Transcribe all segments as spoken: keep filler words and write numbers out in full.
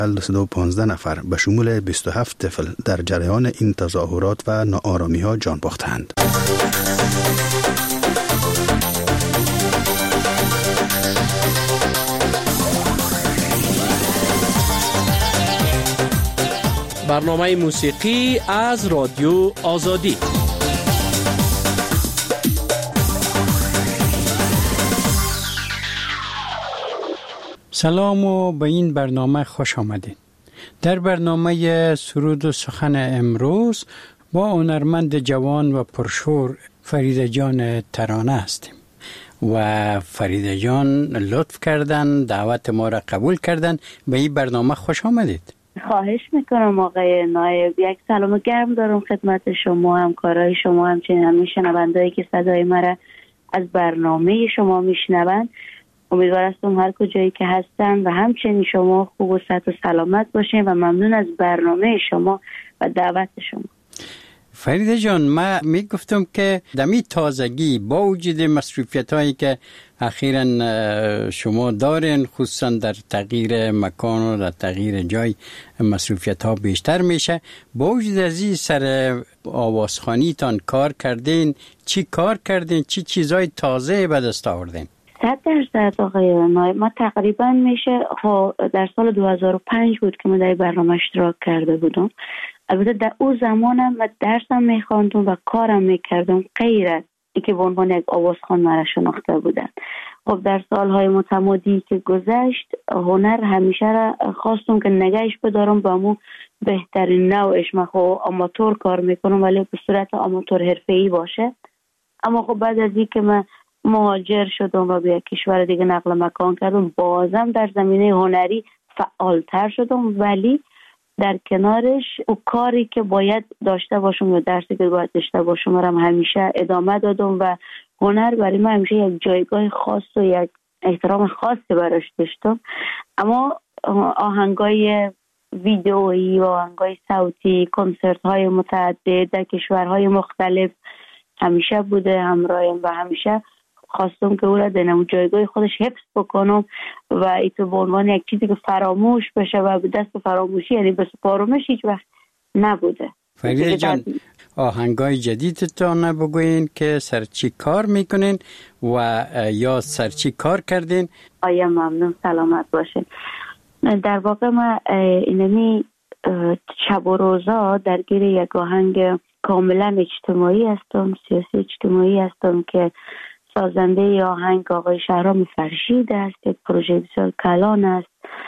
صد و پانزده نفر به شمول بیست و هفت طفل در جریان این تظاهرات و ناآرامی ها جان باختند. برنامه موسیقی از رادیو آزادی. سلام و به این برنامه خوش آمدید. در برنامه سرود و سخن امروز با هنرمند جوان و پرشور فریده جان ترانه هستیم و فریده جان لطف کردن دعوت ما را قبول کردن. به این برنامه خوش آمدید. خواهش میکنم آقای نایب. یک سلام گرم دارم خدمت شما، همکارای شما، همچنین همین شنوندهایی که صدای مرا از برنامه شما میشنوند. امیدوار هستم هر کجایی که هستن و همچنین شما خوب و صحت و سلامت باشین و ممنون از برنامه شما و دعوت شما. فریده جان، من می گفتم که دمی تازگی با وجود مصروفیت هایی که اخیراً شما دارین، خصوصا در تغییر مکان و در تغییر جای مصروفیت ها بیشتر میشه، با وجود از این سر آوازخوانی تان کار کردین، چی کار کردین، چی چیزای تازه به دست آوردین؟ صد درصد آقای نایب. ما تقریبا میشه در سال دو هزار و پنج بود که من در برنامه اشتراک کرده بودم. البته در اون زمانم من درسم میخواندم و کارم میکردم غیر از اینکه به عنوان یک آوازخوان مرا شناخته بودن. خب در سالهای متمادی که گذشت هنر همیشه را خواستم که نگهش بدارم با مو بهترین نوعش. من خب آماتور کار میکنم ولی به صورت آماتور حرفه‌ای باشه. اما خب بعد از اینکه من مهاجر شدم و به یک کشور دیگه نقل مکان کردم، بازم در زمینه هنری فعالتر شدم، ولی در کنارش او کاری که باید داشته باشم یا درسی که باید داشته باشم رو همیشه ادامه دادم و هنر برای من همیشه یک جایگاه خاص و یک احترام خاصی براش داشتم. اما آهنگای ویدئویی و آهنگای صوتی، کنسرت های متعدد در کشورهای مختلف همیشه بوده همراهم و همیشه خواستم که او را در اون جایگاه خودش حفظ بکنم و ایتو به عنوان یک چیزی که فراموش بشه و به دست فراموشی یعنی بسپارمش هیچ وقت نبوده. فریده جان، آهنگای جدیدتان بگوین که سر چی کار میکنین و یا سر چی کار کردین؟ آیا ممنون، سلامت باشین. در واقع ما اینمی شب و روزا درگیر یک آهنگ کاملا اجتماعی هستم، سیاسی اجتماعی هستم که سازنده آهنگ آقای شهرام فرشید است. یک پروژه بسیار کلان است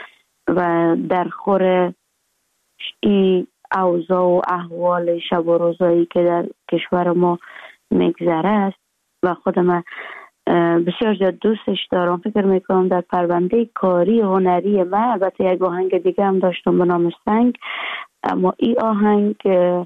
و در خور این اوضاع و احوال شب و روزایی که در کشور ما مگذره است و خودم بسیار زیاد دوستش دارم. فکر میکنم در پرونده کاری هنری من البته یک آهنگ دیگه هم داشتم به نام سنگ، اما این آهنگ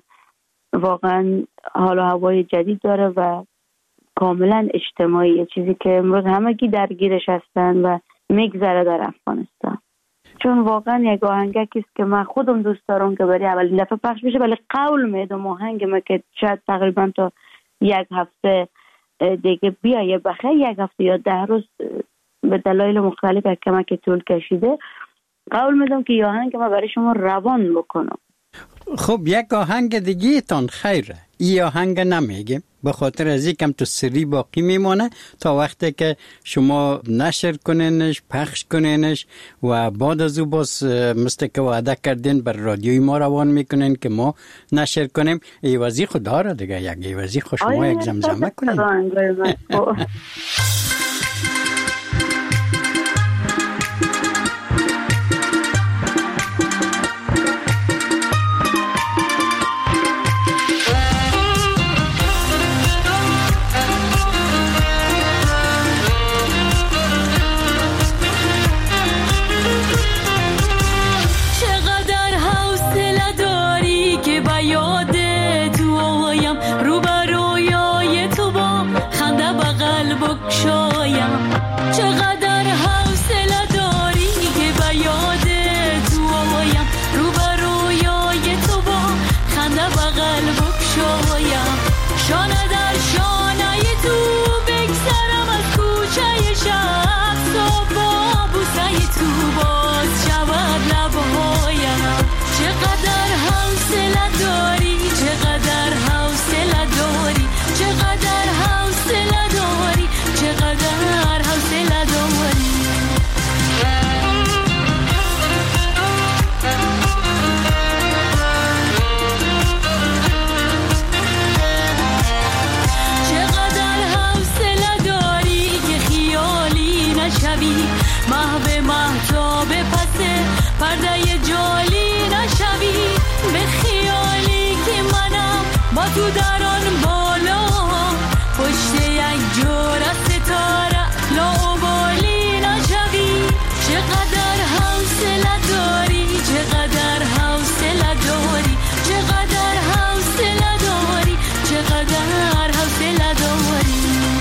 واقعا حال و هوای جدید داره و کاملا اجتماعی، چیزی که امروز همگی درگیرش هستن و میگذره در افغانستان. چون واقعا یک آهنگی است که من خودم دوست دارم که برای اولین دفعه پخش بشه، ولی قول میدم آهنگ ما که شاید تقریبا تا یک هفته دیگه بیایه بخیر، یک هفته یا ده روز به دلایل مختلف کمک طول کشیده، قول میدم که آهنگ ما برای شما روان بکنم. خب یک آهنگ دیگه تان خیره، این آهنگ نمیگیم به خاطر از اینکه تو سری باقی میمونه تا وقتی که شما نشر کنینش، پخش کنینش و بعد از او باز مثل که وعده کردین بر رادیوی ما روان میکنین که ما نشر کنیم. ایوازی خدا را دیگه یک ایوازی خوش شما یک زمزمه کنین. شو در آن بالا پشت یک جور ستاره لاابالی نشوی. چقدر حوصله داری، چقدر حوصله داری، چقدر حوصله داری، چقدر حوصله داری.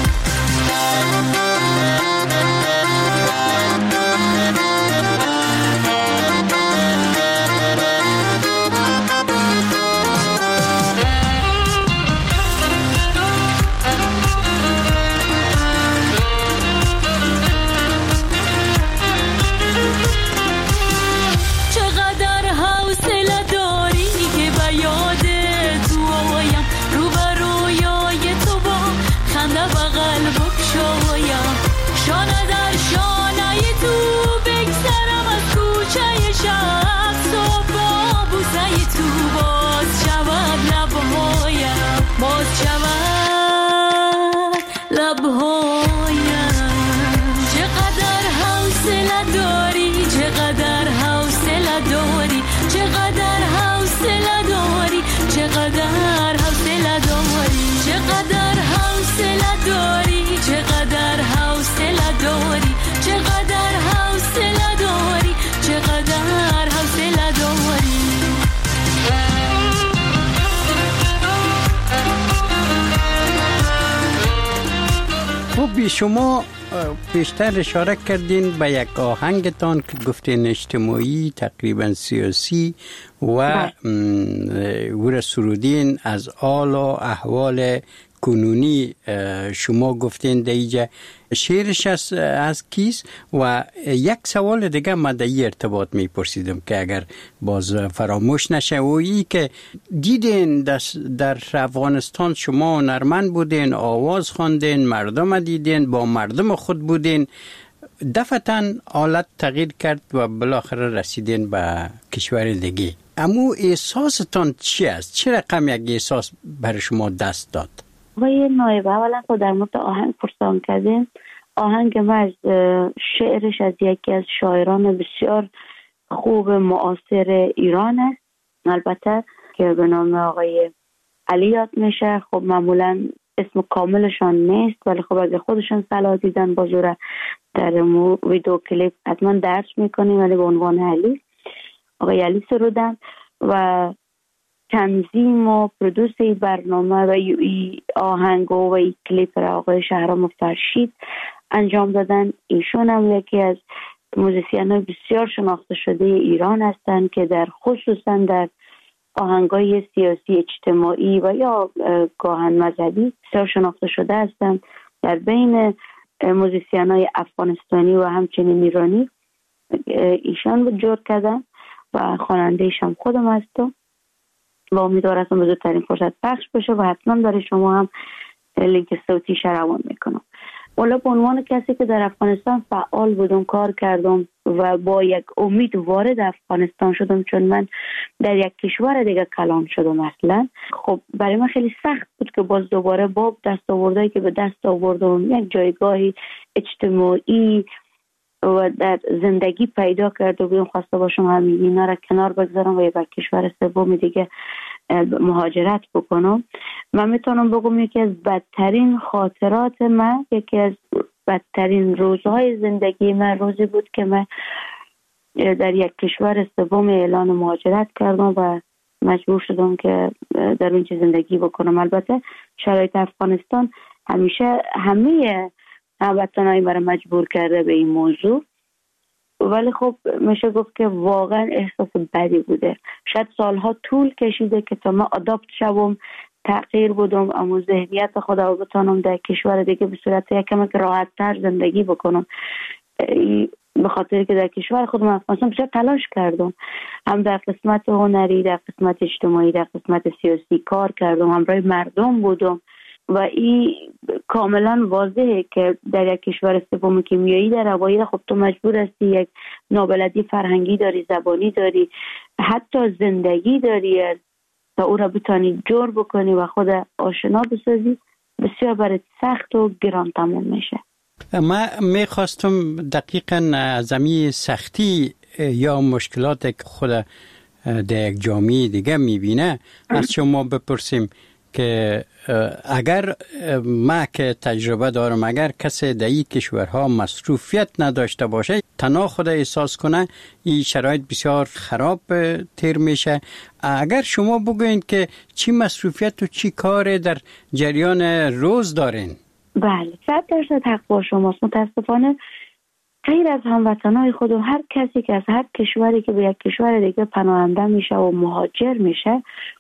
شما بیشتر اشاره کردین به یک آهنگتان که گفتین اجتماعی تقریبا سیاسی و او را سرودین از حال و احوال کنونی. شما گفتین دیگه شعرش از, از کیست؟ و یک سوال دیگه من در این ارتباط میپرسیدم که اگر باز فراموش نشه، و ای که دیدین در افغانستان شما هنرمند بودین، آواز خواندین، مردم دیدین، با مردم خود بودین، دفعتاً حالت تغییر کرد و بالاخره رسیدین به کشور دیگه. اما احساستان چی است؟ چه رقم یک احساس برای شما دست داد؟ آقای نایب، اولا خود در مورد آهنگ پرسان کردیم. آهنگ ما از شعرش از یکی از شاعران بسیار خوب معاصر ایران است، البته که به نام آقای علی یاد میشه. خب معمولا اسم کاملشان نیست، ولی خب اگه خودشان صلاح دیدن بازوره در ویدیو کلیپ حتما درج میکنیم، ولی به عنوان علی، آقای علی سرودن و تنظیم و پرودوس ای برنامه و ای آهنگ و ای کلیپ را آقای شهرام فرشید انجام دادن. ایشون هم یکی از موزیسین بسیار شناخته شده ایران هستند که در خصوصا در آهنگای سیاسی اجتماعی و یا گاهن مذهبی بسیار شناخته شده هستند. در بین موزیسین های افغانستانی و همچنین ایرانی ایشان بود جور کردن و خواننده ایشان خودم هستم و امیدوار هستم به زودترین فرصت پخش بشه و حتما برای شما هم لینک صوتی روان میکنم. والا به عنوان کسی که در افغانستان فعال بودم، کار کردم و با یک امید وارد افغانستان شدم، چون من در یک کشور دیگه کلان شدم اصلا. خب برای من خیلی سخت بود که باز دوباره با دست آوردهایی که به دست آوردم یک جایگاهی اجتماعی و در زندگی پیدا کرده بودم، خواسته باشم همین اینا را کنار بگذارم و یک کشور سوم دیگه مهاجرت بکنم. من میتونم بگم یکی از بدترین خاطرات من، یکی از بدترین روزهای زندگی من روزی بود که من در یک کشور سوم اعلان مهاجرت کردم و مجبور شدم که در اونجا زندگی بکنم. البته شرایط افغانستان همیشه همه هموطنای مرا مجبور کرده به این موضوع، ولی خب میشه گفت که واقعا احساس بدی بوده. شاید سالها طول کشیده که تا من آداپت شوم، تغییر بدم، اما ذهنیت خدا رو بتانم در کشور دیگه به صورت یکم که راحت تر زندگی بکنم. به خاطر که در کشور خودم افغانستان بسیار تلاش کردم، هم در قسمت هنری، در قسمت اجتماعی، در قسمت سیاسی کار کردم، همراه مردم بودم و این کاملا واضحه که در یک کشور سوم کیمیایی در اوایل خب تو مجبور هستی، یک نابلدی فرهنگی داری، زبانی داری، حتی زندگی داری تا او را بتانی جور بکنی و خود آشنا بسازی، بسیار برای سخت و گران تمام میشه. من میخواستم دقیقاً از این سختی یا مشکلات که خود در یک جامعه دیگه میبینه از شما بپرسیم که اگر ما که تجربه دارم، اگر کسی در این کشورها مصروفیت نداشته باشه، تنها خود احساس کنه، این شرایط بسیار خراب تیر میشه. اگر شما بگوین که چی مصروفیت و چی کار در جریان روز دارین؟ بله، صد درصد حق با شماست. متاسفانه غیر از هموطنهای خودم، هر کسی که از هر کشوری که به یک کشور دیگه پناهنده میشه و مهاجر میشه،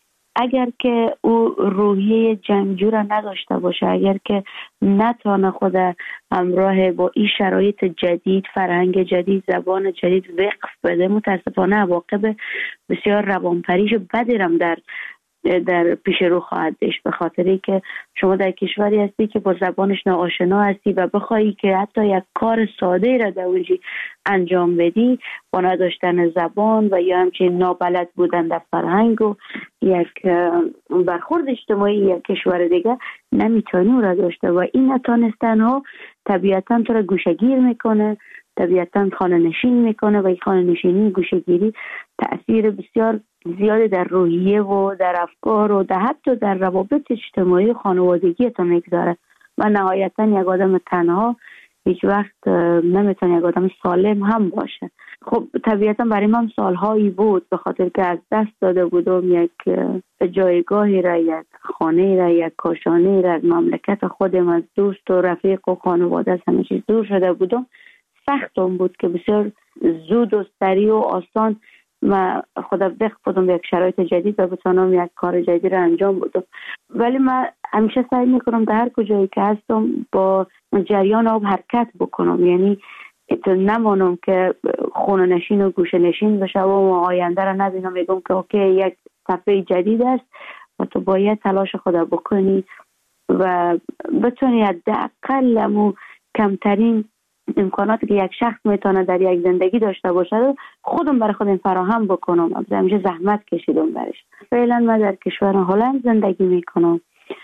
اگر که او روحیه جنگجو را نداشته باشه، اگر که نتانه خود همراه با این شرایط جدید، فرهنگ جدید، زبان جدید وقف بده، متاسفانه عواقب بسیار روانپریش بدی هم در در پیش رو خواهد داشت. به خاطری که شما در کشوری هستی که با زبانش ناآشنا هستی و بخوایی که حتی یک کار ساده را در اونجا انجام بدی، با نداشتن زبان و یا همچنین نابلد بودن در فرهنگ و یک برخورد اجتماعی یک کشور دیگه، نمیتونی او را داشته و این نتانستن ها طبیعتا تو را گوشه‌گیر میکنه، طبیعتا خانه نشین میکنه و این خانه نشینی گوشه‌گیری تأثیر بسیار زیاد در روحیه و در افکار و در حتی در روابط اجتماعی خانوادگی تا میگذاره و نهایتا یک آدم تنها هیچ وقت نمیتونه یک آدم سالم هم باشه. خب طبیعتا برای من سالهایی بود، به خاطر که از دست داده بودم یک جایگاهی را، یک خانه را، یک کاشانه را، از مملکت خودم، از دوست و رفیق و خانواده، از همه چیز دور شده بودم. سختم بود که بسیار زود و سریع و آسان ما خودم وقت بودم به یک شرایط جدید و بتونم یک کار جدید را انجام بدم. ولی من همیشه سعی میکنم در هر کجایی که هستم با جریان آب حرکت بکنم، یعنی تو نمانم که خونه نشین و گوشه نشین بشه و آینده را نبینم میگم که اوکی یک صفحه جدید است و تو باید تلاش خود بکنی و بتونی حداقل امو کمترین امکاناتی که یک شخص میتونه در یک زندگی داشته باشه خودم برای خودم فراهم بکنم. همیشه زحمت کشیدم برش. فعلا من در کشور هلند زندگی میکنم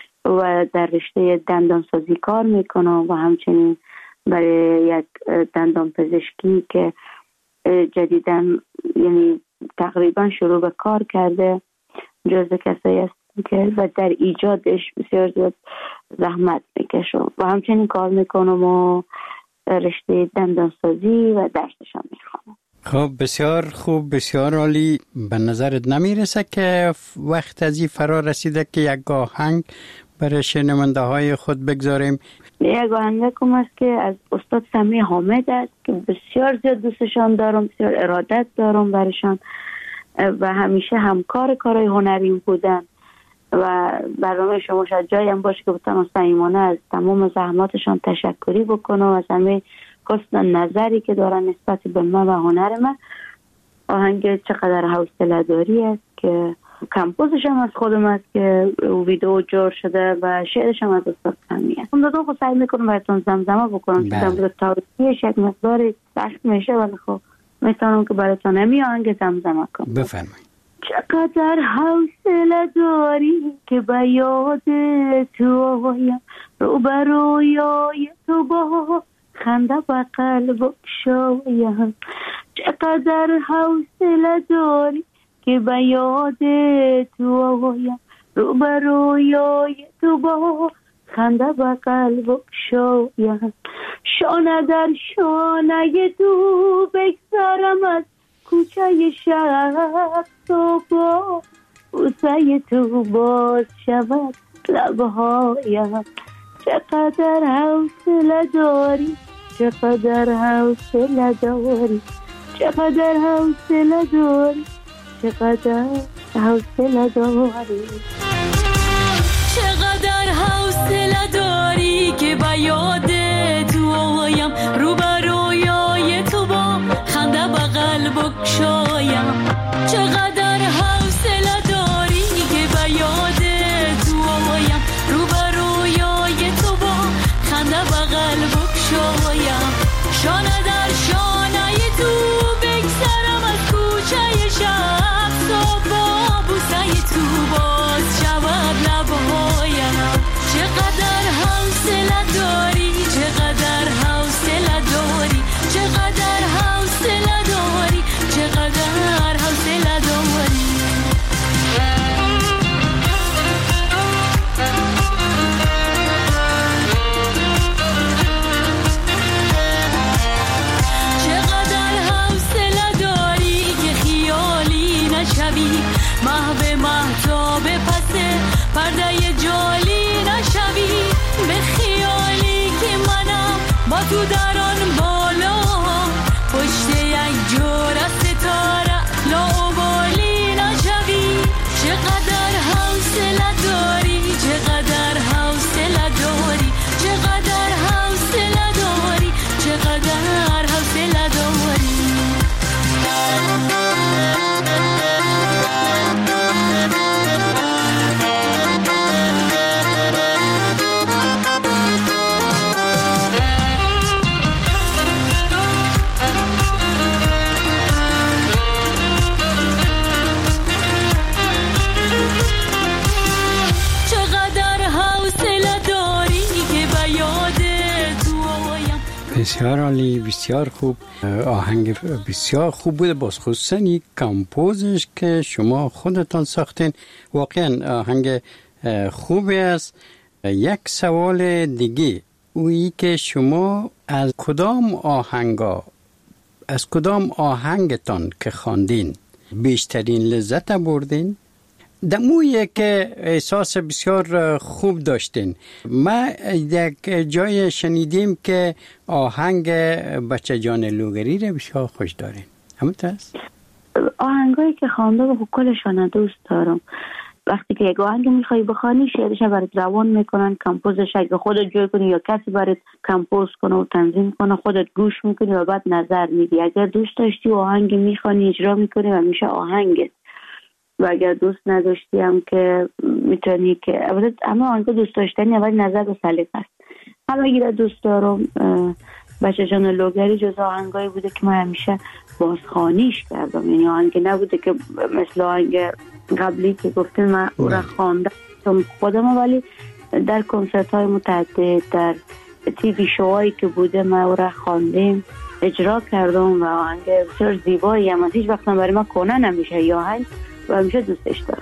و در رشته دندانسازی کار میکنم و همچنین برای یک دندان پزشکی که جدیداً یعنی تقریبا شروع به کار کرده جزو کسایی هستم که و در ایجادش بسیار زیاد زحمت میکشم و همچنین کار میکنم و رشته دندانسازی و درسش هم میخوانم. خب بسیار خوب، بسیار عالی. به نظرت نمیرسه که وقت از این فرا رسیده که یک آهنگ برای شنونده های خود بگذاریم؟ یک آهنگ کم است که از استاد سمی حامد است که بسیار زیاد دوستشان دارم، بسیار ارادت دارم برشان و همیشه همکار کارهای هنریم بودن و برنامه شما شاید جایی هم باشه که بتونم صمیمانه از تمام زحماتشان تشکری بکنم، از همه حسن نظری که دارن نسبت به من و هنر من. آهنگ چقدر حوصله داری است که کمپوزش هم از خودم است که ویدیو جور شده و شعرش هم از استاد سمی است. من دادم خود سعی میکنم براتون زمزمه بکنم که زمزمه تاریخیش یک مقدار سخت میشه ولی خب میتونم که براتون همی آهنگ زمزمه کنم. بفرمایید. چقدر حوصله داری که به یاد تو آیم، روبروی تو با خنده به قلب شایم. چقدر حوصله داری که به یاد تو آیم، روبروی تو با خنده به قلب شایم. شانه در شانه تو بگذارم از کوچه شب صبح، بوسه تو باز شود لبهایم. چقدر حوصله داری، چقدر حوصله داری، چقدر حوصله داری، چقدر حوصله داری. چقدر حوصله داری که به یاد تو آیم، روبروی تو با خنده به قلب بگشایم. چقدر حوصله داری که به یاد تو آیم، روبروی تو با خنده به قلب بگشایم. شانه در شانه تو بگذرم از کوچه شب صبح، بوسه تو باز شود لبهایم. چقدر حوصله داری، چقدر حوصله داری، چقدر حوصله داری، چقدر حوصله داری. نشوی، محو مهتاب پس پرده جالی نشوی، به خیالی که منم با تو در آن بالا، پشت یک جور ستاره لاابالی نشوی. چقدر حوصله داری، چقدر حوصله داری، چقدر حوصله داری، چقدر حوصله داری. بسیار عالی، بسیار خوب، آهنگ بسیار خوب بوده، باز خصوصا این کمپوزش که شما خودتان ساختین واقعا آهنگ خوبی است. یک سوال دیگه اویی که شما از کدام آهنگا از کدام آهنگتان که خواندین بیشترین لذت بردین؟ دمویه که احساس بسیار خوب داشتین. ما یک جای شنیدیم که آهنگ بچه جان لوگری رو بسیار خوش دارین، همونطور است؟ آهنگایی که خوانده و کلشان دوست دارم. وقتی که یک آهنگ میخوای بخوانی شعرش برات روان میکنن، کمپوزش اگه خودت جوی کنی یا کسی برات کمپوز کنه و تنظیم کنه خودت گوش میکنی و بعد نظر میدی. اگر دوست داشتی و آهنگ میخوانی اجرا میکنی و میشه آهنگت، و اگر دوست نداشتی هم که میتونی که البته اما آهنگ دوست داشتنی اول نظر به سلیقه است. اما اگر دوست دارم بچه جان لوگری جز آهنگایی بوده که من همیشه بازخوانیش کردم، یعنی آهنگ نبوده که مثل آهنگ قبلی که گفتیم من او را خواندم خودم، ولی در کنسرت های متعدد در تیوی شوهایی که بوده من او را خواندیم اجرا کردم و آهنگ بسیار زیبایی هم هیچ وقت برای من کنه نمیشه یا آهنگ و همیشه دوستش دارم.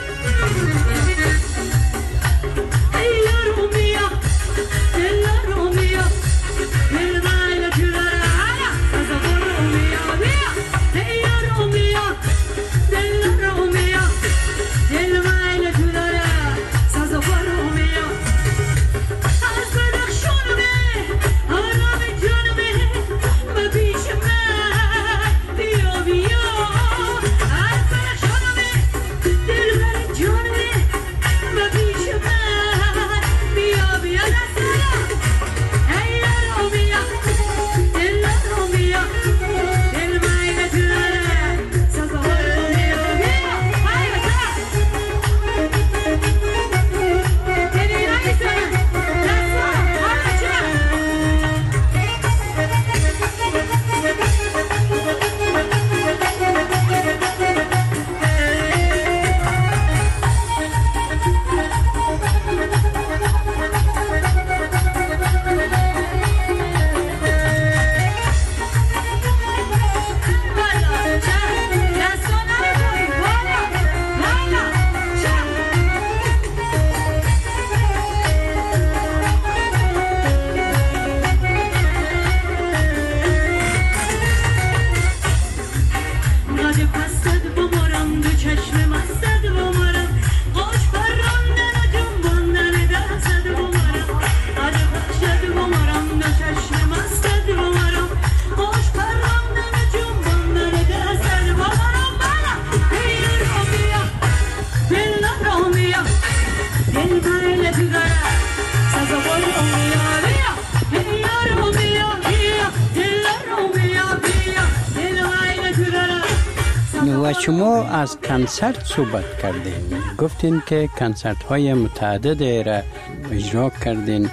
و شما از کنسرت صحبت کردین، گفتین که کنسرت های متعدد را اجرا کردین.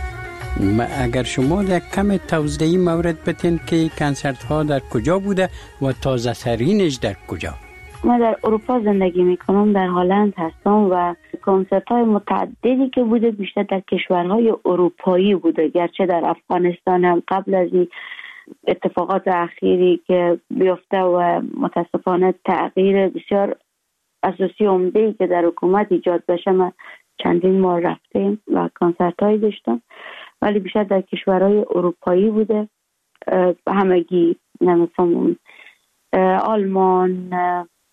اگر شما در کم توضیحی مورد بتین که کنسرت ها در کجا بوده و تازه ترینش در کجا؟ من در اروپا زندگی میکنم، در هلند هستم و کنسرت های متعددی که بوده بیشتر در کشورهای اروپایی بوده، گرچه در افغانستان هم قبل از این اتفاقات اخیری که بیفته و متاسفانه تغییر بسیار اساسی عمده‌ای که در حکومت ایجاد بشه ما چندین ماه رفتیم و کنسرت هایی داشتم، ولی بیشتر در کشورهای اروپایی بوده، همگی نمی‌فهمم آلمان،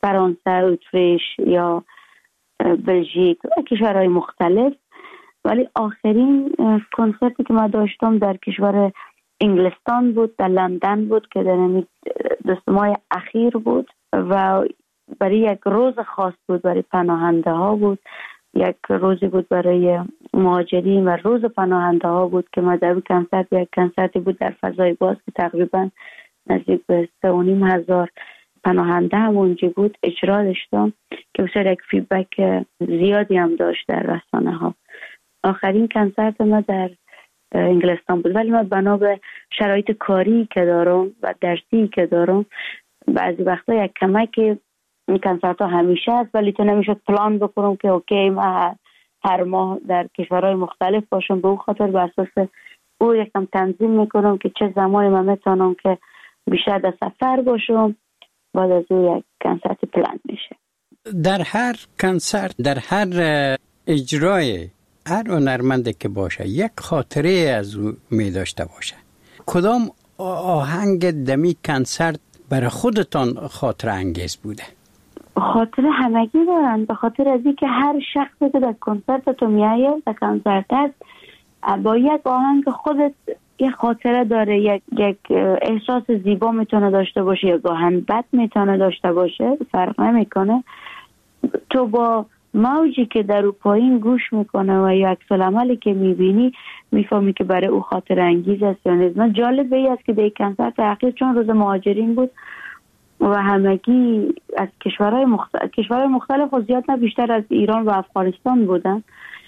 فرانسه، اتریش یا بلژیک و کشورهای مختلف. ولی آخرین کنسرتی که ما داشتم در کشور انگلستان بود، در لندن بود که در همین دو ماه اخیر بود و برای یک روز خاص بود، برای پناهنده ها بود، یک روزی بود برای مهاجرین و روز پناهنده ها بود که ما در کنسرت یک کنسرتی بود در فضای باز که تقریبا نزدیک به سه و نیم هزار پناهنده هم اونجا بود اجرا داشتم که بسیار یک فیدبک زیادی هم داشت در رسانه ها. آخرین کنسرت ما در انگلستان بود، ولی من بنا به شرایط کاری که دارم و درسی که دارم بعضی وقتا یک کمک این کنسرت ها همیشه هست، ولی تو نمیشد پلان بکنم که اوکی من هر ماه در کشورهای مختلف باشم. به اون خاطر به اساس او یکم تنظیم میکنم که چه زمانی من میتونم که بیشتر در سفر باشم، بعد از او یک کنسرت پلان میشه. در هر کنسرت، در هر اجرای هر هنرمنده که باشه یک خاطره از او می داشته باشه. کدام آهنگ دمی کنسرت برای خودتان خاطر انگیز بوده؟ خاطر همگی دارن، به خاطر از اینکه هر شخصی که در کنسرت تو میایه در کنسرت هست با یک آهنگ خودت یک خاطره داره، یک یک احساس زیبا میتونه داشته باشه یا آهنگ بد میتونه داشته باشه، فرق نمیکنه. تو با موجی که در او پایین گوش میکنه و یا عکس العملی که میبینی میفهمی که برای او خاطر انگیز است یا نیست. من جالب ای است که در کنسرت اخیر چون روز مهاجرین بود و همگی از کشورهای مختلف کشورهای مختلف و زیاد نه بیشتر از ایران و افغانستان بودن.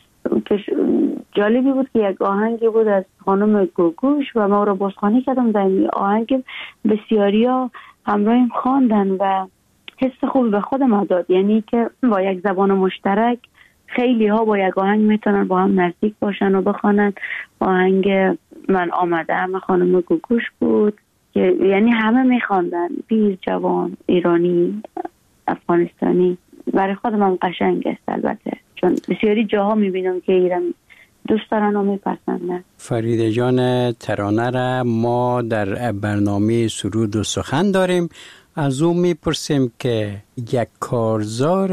جالبی بود که یک آهنگی بود از خانم گوگوش و ما رو بازخوانی کردم در این آهنگ بسیاری ها همراهیم خواندن و حس خوبی به خودم داد، یعنی که با یک زبان مشترک خیلی ها با یک آهنگ میتونن با هم نزدیک باشن و بخوانن. آهنگ من آمدم خانم گوگوش بود که یعنی همه میخواندن، پیر، جوان، ایرانی، افغانستانی. برای خودم هم قشنگ است البته، چون بسیاری جاها میبینم که ایران دوست دارن و میپسندن. فریده جان ترانه را ما در برنامه سرود و سخن داریم. از او میپرسیم که یک کارزار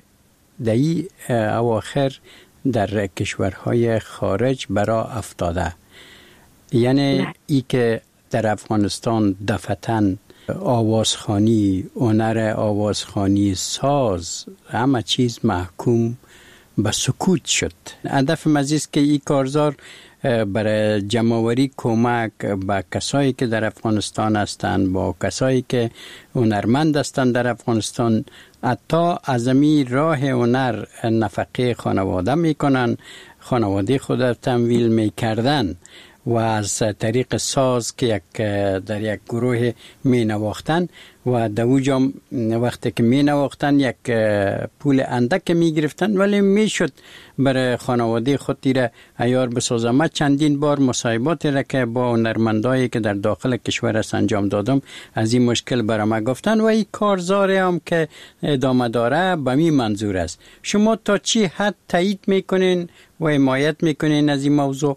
دهی اواخر در کشورهای خارج برا افتاده، یعنی ای که در افغانستان دفتن آوازخوانی، هنر آوازخوانی، ساز، همه چیز محکوم به سکوت شد. هدف مزیست که این کارزار برای جمع‌آوری کمک به کسایی که در افغانستان هستند، با کسایی که هنرمند هستند در افغانستان، حتی از این راه هنر نفقه خانواده میکنن، خانواده خود را تمویل میکردن و از طریق ساز که یک در یک گروه می نواختن و در اوجا وقتی که می نواختن یک پول اندک می گرفتن، ولی می شد برای خانواده خودی را عیار بسازم. من چندین بار مصاحبات را که با هنرمندایی که در داخل کشور است انجام دادم از این مشکل برای ما گفتن و این کارزار هم که ادامه داره به می منظور است. شما تا چی حد تایید میکنین و حمایت میکنین از این موضوع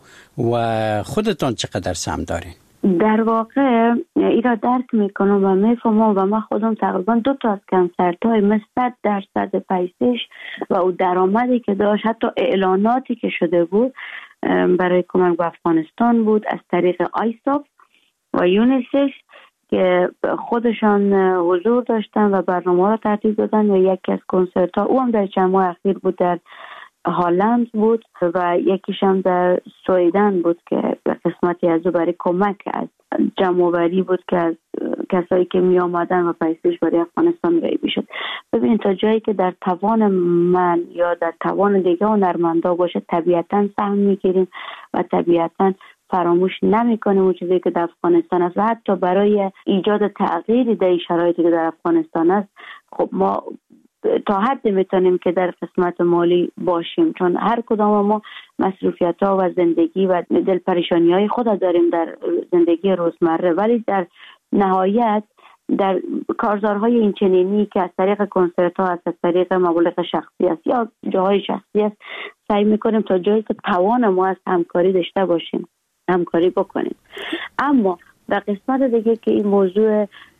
و خودتان چقدر سهم دارین؟ در واقع ایرا درک میکنم و میفهمم و من خودم تقریبا دو تا از کنسرت های مثل صد درصد پیسش و او درآمدی که داشت، حتی اعلاناتی که شده بود برای کمک به افغانستان بود از طریق آیساف و یونیسف که خودشان حضور داشتن و برنامه را ترتیب دادن و یکی از کنسرت ها او هم در چند ماه اخیر بود در هالند بود و یکیش هم در سویدن بود که قسمتی از او برای کمک از جمع‌آوری بود که از کسایی که می آمدن و پیسش برای افغانستان رای بشد. ببینید تا جایی که در توان من یا در توان دیگه هنرمندا باشه طبیعتاً سهم میگیریم و طبیعتاً فراموش نمی‌کنیم اون چیزی که در افغانستان است و حتی برای ایجاد تغییری در شرایطی که در افغانستان است خب ما تا حد میتونیم که در قسمت مالی باشیم، چون هر کدام ما مصروفیت ها و زندگی و دل پریشانی های خود داریم در زندگی روزمره، ولی در نهایت در کارزارهای این چنینی که از طریق کنسرت ها است، از طریق مبالغ شخصی است یا جاهای شخصی است، سعی میکنیم تا جایی که توان ما از همکاری داشته باشیم همکاری بکنیم. اما در قسمت دیگه که این موضوع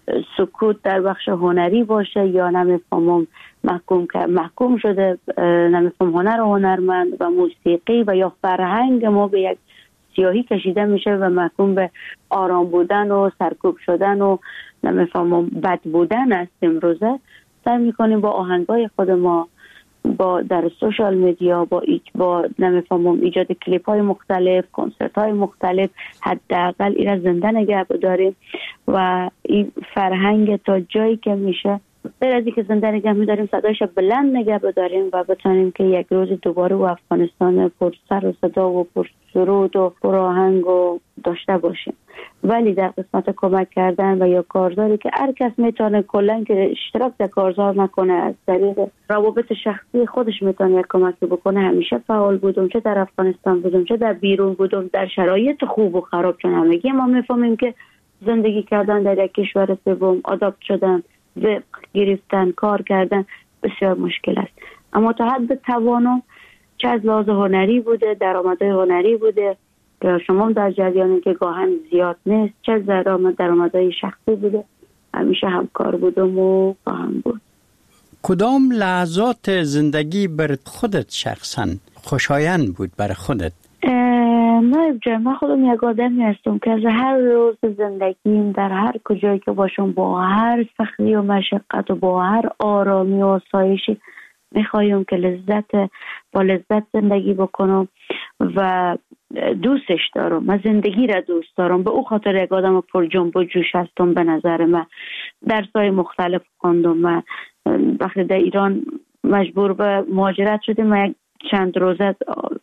سکوت در بخش هنری باشه یا نمیفهمم محکوم که محکوم شده نمیفهم هنر و هنرمند و موسیقی و یا فرهنگ ما به یک سیاهی کشیده میشه و محکوم به آرام بودن و سرکوب شدن و نمیفهمم بد بودن است. امروزه سعی میکنیم با آهنگای خود ما با در سوشال میدیا با ایج با نمیفهمم ایجاد کلیپ های مختلف، کنسرت های مختلف، حداقل این را زنده نگه بداریم و این فرهنگ تا جایی که میشه غیر از اینکه زنده نگه می‌داریم صدایش بلند نگه بداریم و بتونیم که یک روز دوباره و افغانستان پر سر و صدا و پر سرود و پر آهنگ و داشته باشیم. ولی در قسمت کمک کردن و یا کارزاری که هر کس میتونه کلا که اشتراک در کارزار نکنه از طریق روابط شخصی خودش میتونه یک کمکی بکنه. همیشه فعال بودم، چه در افغانستان بودم چه در بیرون بودم، در شرایط خوب و خراب، چون همگی ما میفهمیم که زندگی کردن در یک کشور سوم، آداپت شدن، رزق گرفتن، کار کردن بسیار مشکل است. اما تا حد توانم چه از لحاظ هنری بوده، درآمدهای هنری بوده که شما در جریانی که گاهن زیاد نیست، چه درآمد درآمدهای شخصی بوده، همیشه همکار بودم و خواهم بود. کدام لحظات زندگی بر خودت شخصا خوشایند بود برای خودت؟ نه جای من خودم یک آدمی هستم که از هر روز زندگیم در هر کجایی که باشم با هر سختی و مشقت و با هر آرامی و آسایشی میخوایم که لذت با لذت زندگی بکنم و دوستش دارم. من زندگی را دوست دارم، به او خاطر یک آدم پر جنب و جوش هستم. به نظر من درس‌های مختلف خواندم. من وقتی در ایران مجبور به مهاجرت شدم، من یک چند روزه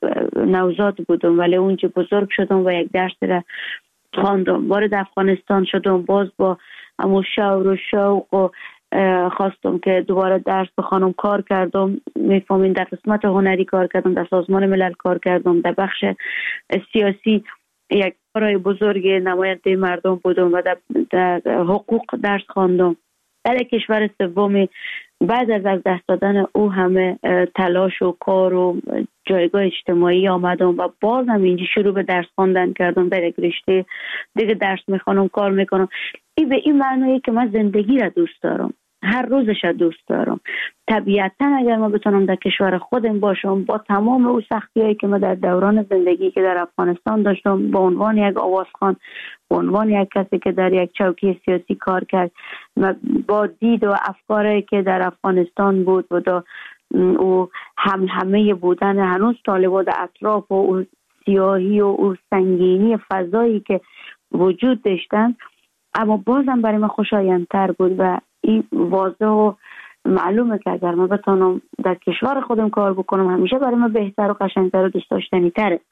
نوزاد بودم ولی اونجا بزرگ شدم و یک درس را خواندم. وارد افغانستان شدم، باز با همون شوق و شوق و خواستم که دوباره درس بخوانم. کار کردم، میفهمین در قسمت هنری کار کردم، در سازمان ملل کار کردم، در بخش سیاسی یک کارهای بزرگ نماینده مردم بودم و در, در حقوق درس خواندم. در کشور سومی بعد از از دست دادن او همه تلاش و کار و جایگاه اجتماعی آمدم و باز هم اینجا شروع به درس خواندن کردم. در یک رشته دیگه درس میخوانم، کار میکنم. این به این معنیه که من زندگی را دوست دارم، هر روزش را دوست دارم. طبیعتا اگر ما بتونم در کشور خودم باشم با تمام او سختیایی که ما در دوران زندگی که در افغانستان داشتم، به عنوان یک آوازخوان، به عنوان یک کسی که در یک چوکی سیاسی کار کرد، با دید و افکاری که در افغانستان بود و دا او هم همه بودن هنوز طالبان در اطراف و او سیاهی و او سنگینی فضایی که وجود داشتن، اما بازم برای من خوشایندتر بود و این واضح و معلومه که اگر من بتونم در کشور خودم کار بکنم همیشه برای من بهتر و قشنگتر و دوست داشتنی تره.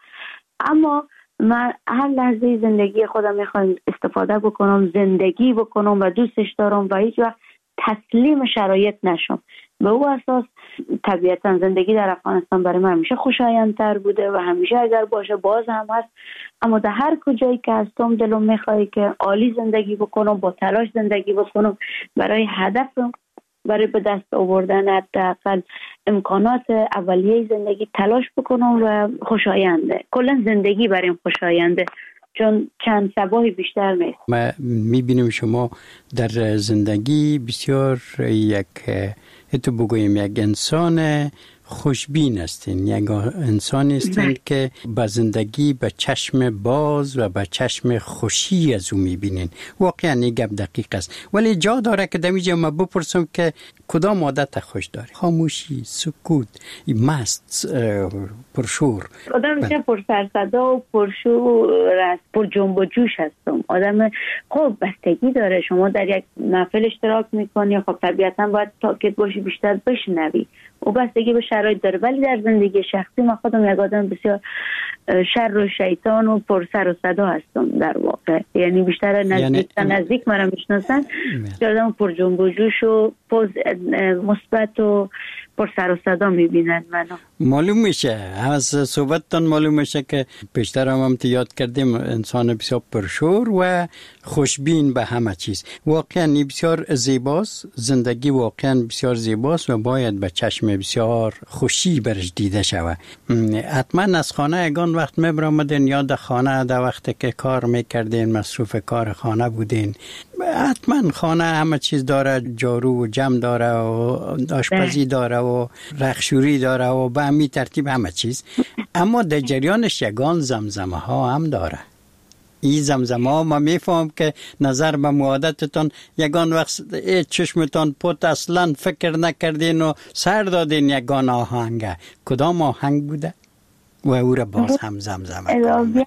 اما من هر لحظه زندگی خودم میخوام استفاده بکنم، زندگی بکنم و دوستش دارم و هیچ وقت تسلیم شرایط نشم. به او اساس طبیعتا زندگی در افغانستان برای من همیشه خوشایندتر بوده و همیشه اگر باشه باز هم هست. اما در هر کجایی که هستم دلم میخواد که عالی زندگی بکنم، با تلاش زندگی بکنم، برای هدفم، برای به دست آوردن حداقل امکانات اولیه زندگی تلاش بکنم و خوشاینده. کلا زندگی برایم خوشاینده چون چند صباحی بیشتر نیست. ما میبینیم شما در زندگی بسیار یک اتو بگویم یک انسان خوشبین هستین، یک انسانی هستین که با زندگی به چشم باز و به چشم خوشی از او میبینین. واقعا این گپ دقیق است، ولی جا داره که دمیجه ما بپرسم که کدام عادت خوش داری؟ خاموشی، سکوت، مست، پرشور؟ آدم میشه پر سرصدا و پرشور است، پر جنب و جوش هستم. آدم خب بستگی داره، شما در یک محفل اشتراک میکنی، خب طبیعتا باید تاکید باشی بیشتر بشنوی و بستگی به شرایط داره. ولی در زندگی شخصی من خودم یک آدم بسیار شر و شیطان و پر سر و صدا هستم در واقع. یعنی بیشتر نزدیک یعنی... نزدیک مرا میشناسن آدم پر جنب و جوش و پوز مثبت و پر سر و صدا میبینن منو. معلوم میشه از صحبتتان معلوم میشه که بیشتر هم هم یاد کردیم انسان بسیار پرشور و خوشبین به همه چیز. واقعا بسیار زیباست، زندگی واقعا بسیار زیباست و باید به چشم بسیار خوشی برش دیده شود. حتما از خانه اگان وقت میبرامدین یاد خانه در وقت که کار میکردین، مصروف کار خانه بودین، حتما خانه همه چیز داره، جارو و جمع داره و آشپزی داره و رخشوری داره و به همین ترتیب همه چیز. اما در جریانش یگان زمزمه ها هم داره. این زمزمه ها ما میفهم که نظر به معادتتان یگان وقت چشمتان پوت اصلا فکر نکردین و سر دادین یگان آهنگه. کدام آهنگ بوده؟ و او را باز هم زمزمه کنه.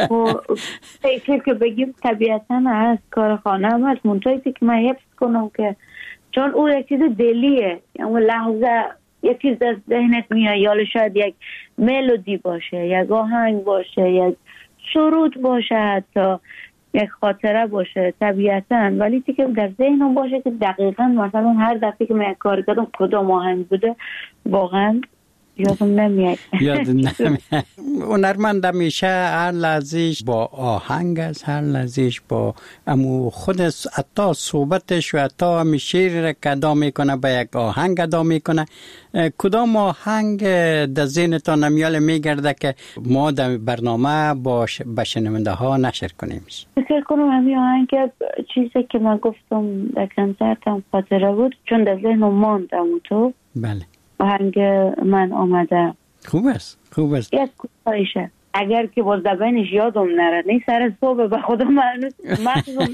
فکر که بگیم طبیعتا از کار خانه هم هست، منطقی که من حفظ کنم که چون او یک چیز دلیه، اون لحظه یک چیز در ذهنت میاد، یا شاید یک ملودی باشه، یک آهنگ باشه، یک سرود باشه، حتی یک خاطره باشه طبیعتا، ولی که در ذهنم باشه که دقیقاً مثلا هر دفعه که من یک کار کردم کدام آهنگ بوده واقعا یادم نمیاد. یاد نمیاد. هنرمند همیشه هر لحظهش با آهنگ است، هر لحظهش با امو خود حتی صحبتش و حتی همی شعر را که ادا میکنه با یک آهنگ ادا میکنه. کدام آهنگ در ذهنتان نمیال میگرده که ما در برنامه با شنونده ها نشر کنیمش؟ فکر کنم همین آهنگ چیزی که من گفتم در کنسرتم خاطره بود، چون در ذهنم ماندم تو. بله. آهنگ من آمده. خوب است، خوب است. یک کوتاهیشه اگر که باز دبنش یادم نره، نه سر صبح به خدا منوس مغزم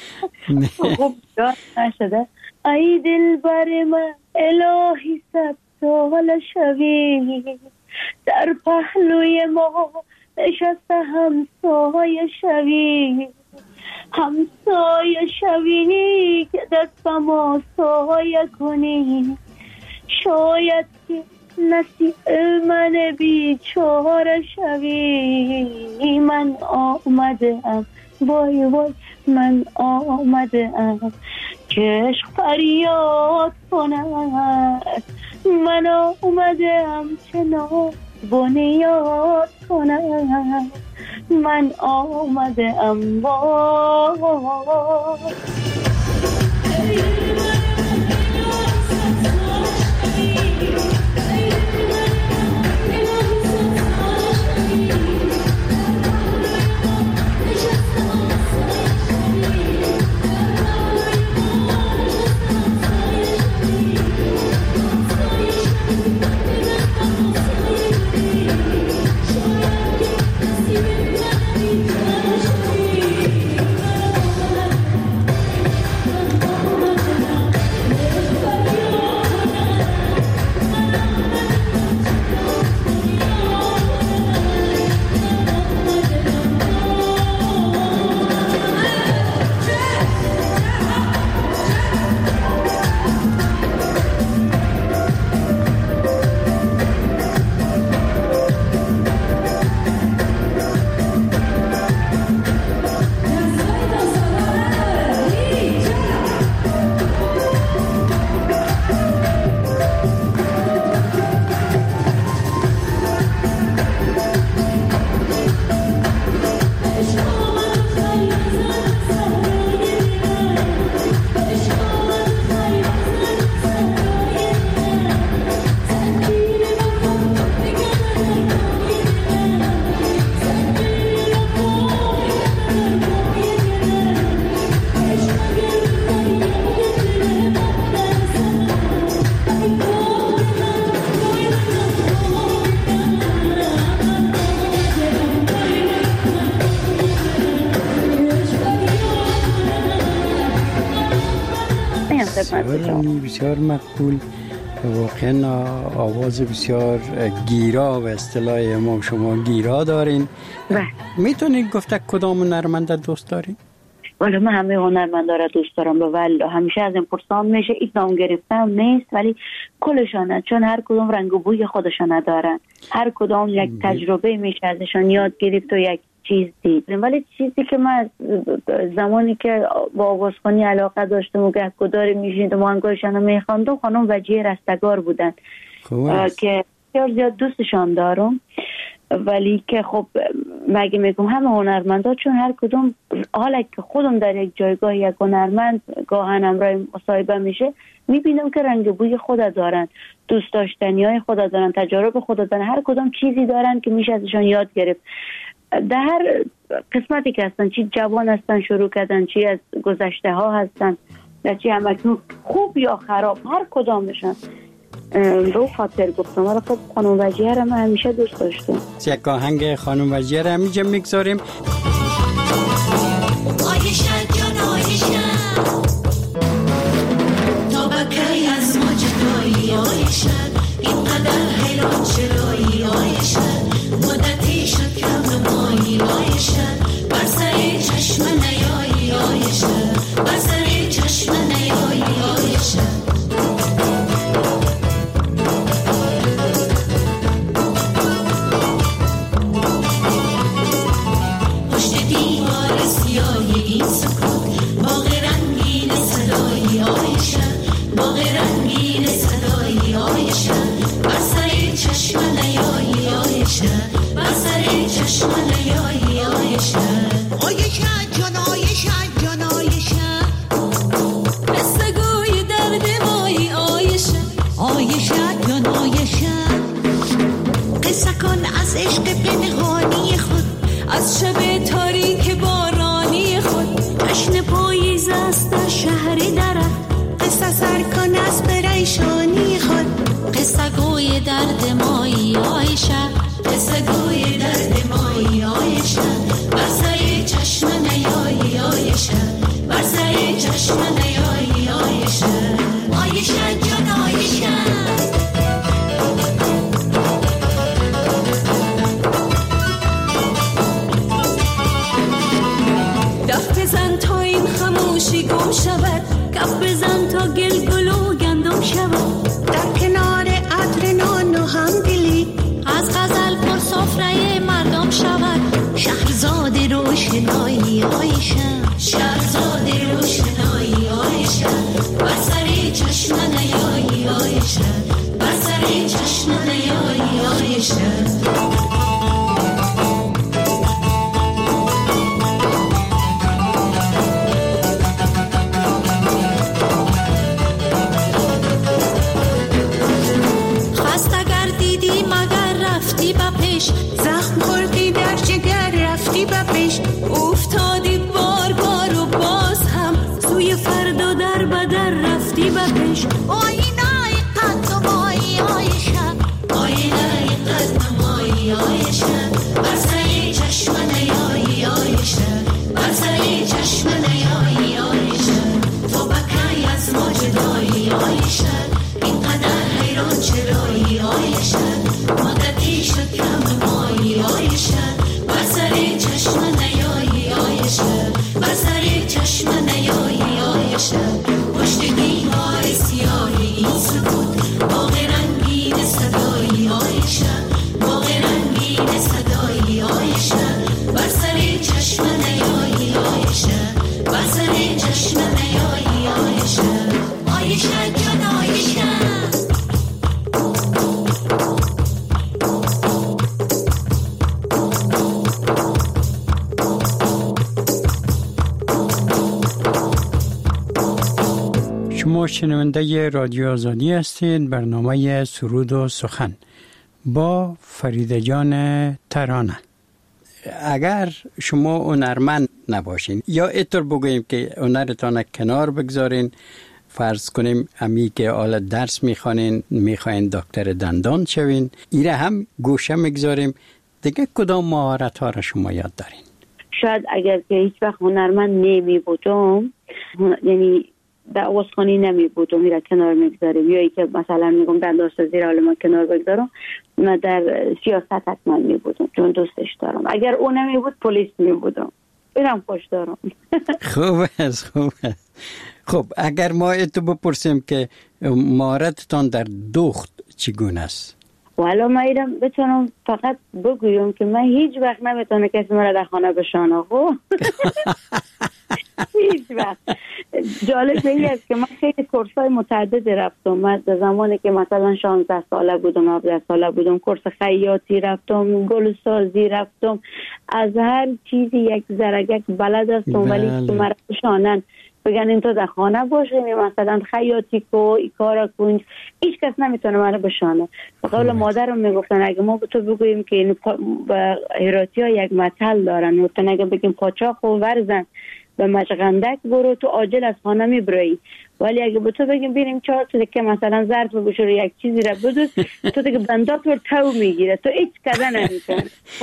خوب یاد نشده. ای دل بر من الهی صد سال شوی، در پهلوی ما نشسته همسایه شوی، همسایه شوی که دست ما سایه کنی، شاید که نصیب من بیچاره شوی. من آمده ام، وای وای من آمده ام که عشق فریاد کند. من آمده ام چه ناز بنیاد کند. من آمده ام وای. بسیار مقبول، واقعا آواز بسیار گیرا و اصطلاح ما شما گیرا دارین. میتونید گفته کدام هنرمند دوست دارین؟ ولی من همه هنرمندا را دوست دارم، ولی همیشه از این پرسان میشه این نام گرفتم نیست، ولی کلشانه، چون هر کدوم رنگ و بوی خودشانه دارن، هر کدام یک تجربه میشه ازشان یاد گرفت و یک چیز دید. ولی چیزی که من زمانی که با آوازخوانی علاقه داشتم و گهگداری میشیدم و آهنگایشان میخواندم، خانم وجیه رستگار بودن که بسیار زیاد دوستشان دارم. ولی که خب مگه میگم همه هنرمندا، چون هر کدوم حالا که خودم در یک جایگاه یک هنرمند گاهن همراه مصاحبه میشه، میبینم که رنگ بوی خود دارن، دوست داشتنی های خود دارن، تجارب خود دارن، هر کدام چیزی دارن که میشه ازشان یاد گرفت. در هر قسمتی که هستن، چی جوان هستن شروع کردن، چی از گذشته ها هستن، در چی همکنون خوب یا خراب، هر کدامشان رو خاطر گفتم. ولی خب خانم وجیه را من همیشه دوست داشتم. یک آهنگ خانم وجیه را همیشه میگذاریم. آیشت جان آیشت تا بکی از ما جدایی، آیشت اینقدر حیران چرایی، آیشت مدتی شد کم نمایی، آیشت بر سر چشم نیایی، آیشت بر سر چشم نیایی، آیشت از شب تاریک بارانی خود، جشن پاییز است در شهر درت، قصه سر کن از پریشانی خود، قصه گوی درد مایی آیشه، قصه گوی درد مایی آیشه، بر سر چشم نیایی آیشه، بر سر چشم نیایی آیشه، آیشه جان آیشه. گم شود کف بزن تا گل گلو گندم شود، در کنار عطر نان و همدلی از غزل پر سفره مردم شود، شهرزاد روشنایی آیشه، شهرزاد روشنایی آیشه، بر سر چشم نیایی آیشه، بر سر چشم نیایی آیشه. زخم خوردی در جگر رفتی به پیش، افتادی بار بار و باز هم سوی فردا در بدر رفتی به پیش، آینه قد مایی آیشه، آینه قد مایی آیشه، بر سر چشم نیایی آیشه، بر سر چشم نیایی آیشه، تو بکی از ما جدایی آیشه، اینقدر حیران چرایی آیشه، مدتی شد کم مایی آیشه، بر سر چشم نیایی آیشه، بر سر چشم نیایی آیشه، پشت دیوار سیاهی این سکوت، باغ رنگین صدایی آیشه، باغ رنگین صدایی آیشه، بر سر چشم نیایی آیشه، بر سر چشم نیایی آیشه، آیشه جان آیشه. شما شنونده رادیو آزادی هستید. برنامه سرود و سخن با فریده جان ترانه. اگر شما هنرمند نباشین یا اینطور بگوییم که هنرتان کنار بگذارین، فرض کنیم امی که حالا درس میخوانین، میخواین دکتر دندان شوین، ایره هم گوشه میگذاریم، دیگه کدام مهارت ها را شما یاد دارین؟ شاید اگر که هیچ وقت هنرمند نمی بودم، یعنی در آوازخوانی نمی بودم، میره کنار میگذاریم، یا ای که مثلا میگم دندانسازی را ما کنار بگذارم، من در سیاست حتما می بودم چون دوستش دارم. اگر اون نمی بود پلیس می بودم، اینم خوش دارم. خوب است، خوب است. خب اگر ما اتو بپرسیم که مهارتتان در دوخت چگونه است؟ والا من ایرم بتونم فقط بگویم که من هیچ وقت نمیتونه کسی مرا در خانه بشانه. خب هیچ وقت. جالب این است که من خیلی کورسای متعدد رفتم. من در زمانی که مثلا شانزده ساله بودم، هفده ساله بودم، کورس خیاطی رفتم، گل سازی رفتم، از هر چیزی یک ذرگک بلد هستم، ولی که مرا بشانن بگن این تو در خانه باشی، مثلا خیاطی کو، این کارا کن، هیچ کس نمیتونه منو بشانه. به قول مادرم میگفتن اگه ما به تو بگوییم که این هراتی ها یک مثل دارن، و تو اگه بگیم پاچاق و ورزن به مشغندک برو، تو عاجل از خانه میبرایی. ولی اگه به تو بگیم بینیم چهار تا که مثلا ظرف بشور یک چیزی را بدوز، تو دیگه بندات رو تو میگیره، تو هیچ کده نمیکنه.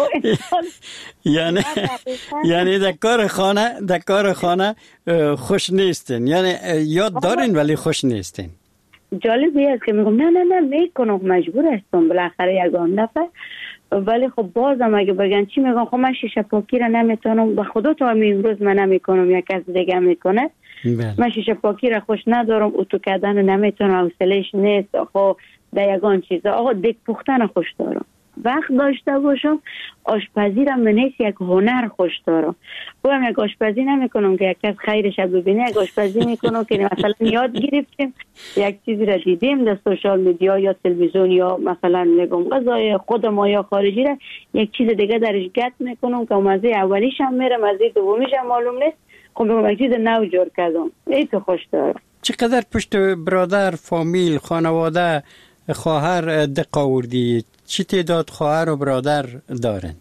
یعنی یعنی در کار خانه در کار خانه خوش نیستین، یعنی یاد دارین ولی خوش نیستین. جالبی است که میگم نه نه نه میکنم، مجبور هستم بالاخره یگان دفعه. ولی خب بازم اگه بگن چی میگم، خب من شیشه پاکی را نمیتونم، به خدا تا امروز من نمیکنم، یک کس دیگه میکنه. بله. من شیشه پاکی را خوش ندارم، اتو کردن نمیتونم، حوصله‌اش نیست. خب در یگان چیزا آقا دیگ پختن خوش دارم، وقت داشته باشم. آشپزی را من نیست یک هنر خوش دارم. بگم یک آشپزی نمیکنم که یک کس خیرش ببینه، یک آشپزی میکنم که مثلا یاد گرفتیم یک چیزی را دیدیم در سوشال میدیا یا تلویزیون یا مثلا میگم غذای خود ما یا خارجی را یک چیز دیگه درش گت میکنم که مزه اولیش هم میره، مزه دومیش هم معلوم نیست. خب بگم یک چیز نو جور کردم، ای تو خوش دارم. چقدر پشت برادر، فامیل، خانواده، خواهر دق آوردی؟ چی تعداد خواهر و برادر دارن؟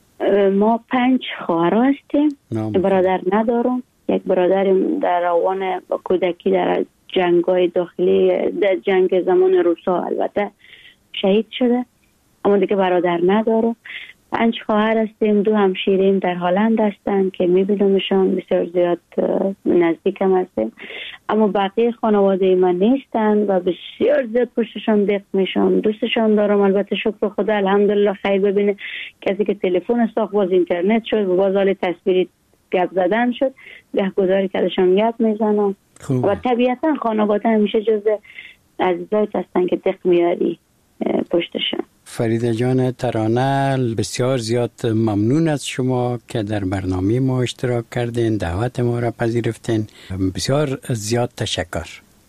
ما پنج خواهر هستیم. نام. برادر ندارم. یک برادرم در روان کودکی در جنگ‌های داخلی، در جنگ زمان روسا البته شهید شده، اما دیگه برادر ندارم. پنج خواهر هستیم، دو همشیریم در هلند هستن که میبینمشان، بسیار زیاد نزدیک هم هستیم. اما بقیه خانواده من نیستن و بسیار زیاد پشتشان دق میشم، دوستشان دارم. البته شکر خدا الحمدلله خیر ببینه کسی که تلفن ساخت، باز اینترنت شد و باز حال تصویری گپ زدن شد، ده گذاری کردشان گپ میزنم. و طبیعتا خانواده همیشه جز عزیزایت هستن که دق میاری پشتشان. فریده جان ترانه، بسیار زیاد ممنون از شما که در برنامه ما اشتراک کردین، دعوت ما را پذیرفتین. بسیار زیاد تشکر.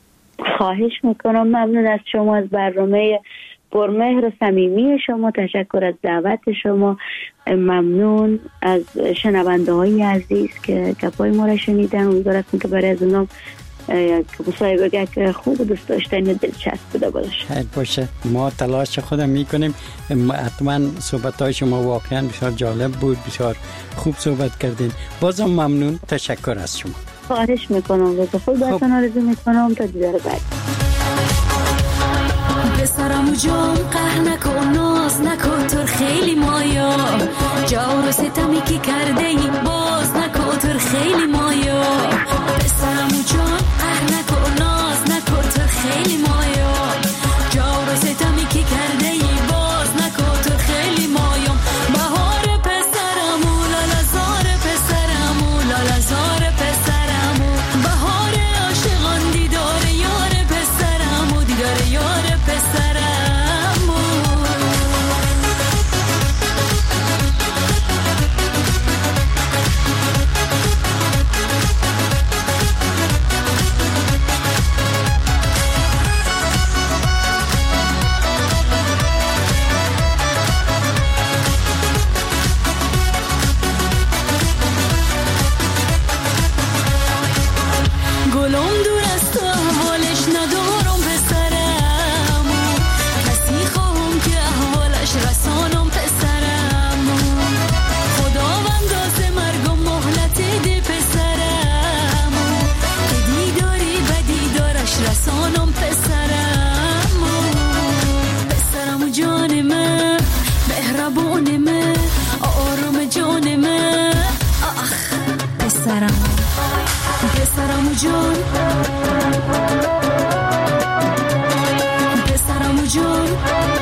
خواهش میکنم، ممنون از شما، از برنامه پرمهر و صمیمی شما، تشکر از دعوت شما، ممنون از شنونده های عزیز که گپای ما را شنیدن. امیدوارم که برای از اونام یک مصاحبه که خوب و دوست داشتنی و دلچسب بوده باشه. خیر باشه، ما تلاش خودم میکنیم. حتما صحبت های شما واقعا بسیار جالب بود، بسیار خوب صحبت کردین. بازم ممنون، تشکر از شما. خواهش میکنم، روز خوب براتون آرزو میکنم، تا دیدار بعد. بسرم جان قهر نکن، ناز نکن، تو خیلی مایا جور و ستمی که کرده ای، باز نکن، تو خیلی مایا. بسرم جان قهر نکن، ناز نکن، تو خیلی مایا جور و ستمی که کرده ای، باز نکن، تو خیلی مایا. بهار پسرم و لالزار پسرم و لالزار پسرم و بهار عاشقان، دیدار یار پسرم و دیدار یار پسرم. گلم دور از تو احوالش ندارم پسرم، کسی خواهم که احوالش رسانم پسرم. خداوند از مرگم مهلت ده پسرم، که دیداری و دیدارش رسانم پسرم. پسرم جان من، مهربان من، آرام جان من، آخ پسرم، پسرم جان، پسرم جان.